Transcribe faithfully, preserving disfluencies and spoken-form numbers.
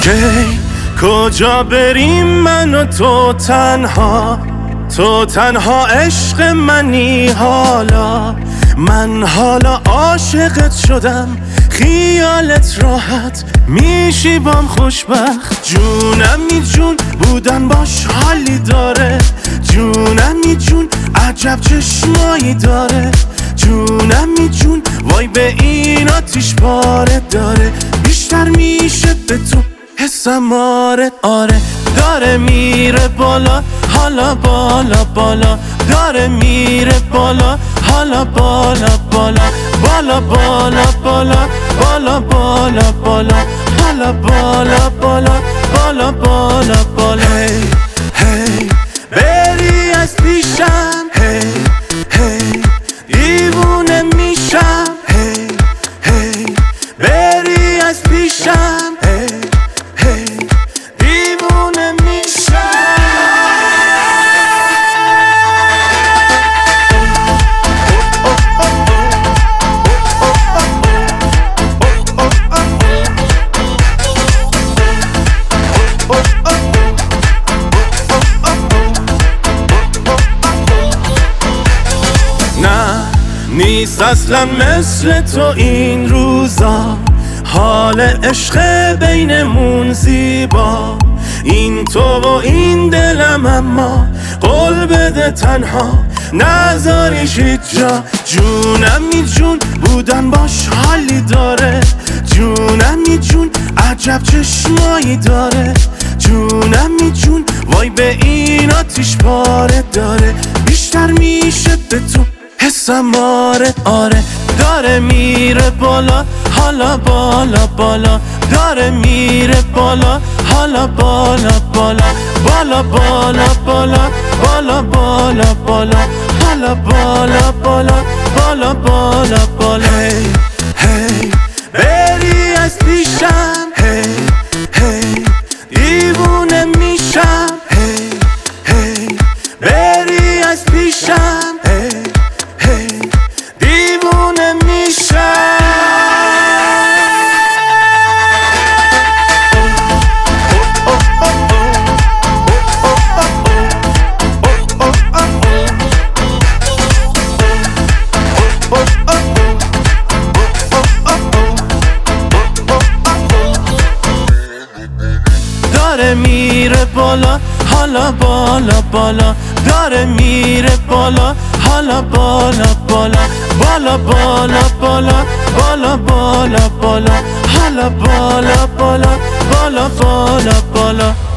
کی کجا بریم من و تو تنها، تو تنها عشق منی حالا. من حالا عاشقت شدم، خیالت راحت میشی بام خوشبخت. جونمی جون بودن باش حالی داره، جونمی جون عجب چشمایی داره. جونمی جون وای به این آتیش پاره داره، بیشتر میشه به تو حسم آره آره. داره میره بالا حالا بالا بالا، داره میره بالا حالا بالا بالا بالا بالا بالا بالا بالا بالا حالا بالا بالا بالا بالا بالا. هی هی بری از پیشم، هی هی دیوونه میشم. هی هی بری از پیشم، هی هی دیوونه میشم. نیست اصلا مثل تو این روزا، حال عشق بینمون زیبا. این تو و این دلم، اما قول بده تنها نذاریش هیچ جا. جونمی جون بودن باش حالی داره، جونمی جون عجب چشمایی داره. جونمی جون وای به این آتیش پاره داره، بیشتر میشه به تو حسم آره آره. داره میره بالا حالا بالا بالا، داره میره بالا حالا بالا بالا بالا بالا بالا بالا بالا بالا حالا بالا بالا بالا بالا بالا. هی هی بری از پیشم، هی هی دیوونه میشم. هی هی بری از پیشم، هی هی دیوونه میشم. داره میره بالا حالا بالا بالا، داره میره بالا حالا بالا بالا بالا بالا بالا بالا بالا بالا حالا بالا بالا بالا بالا بالا.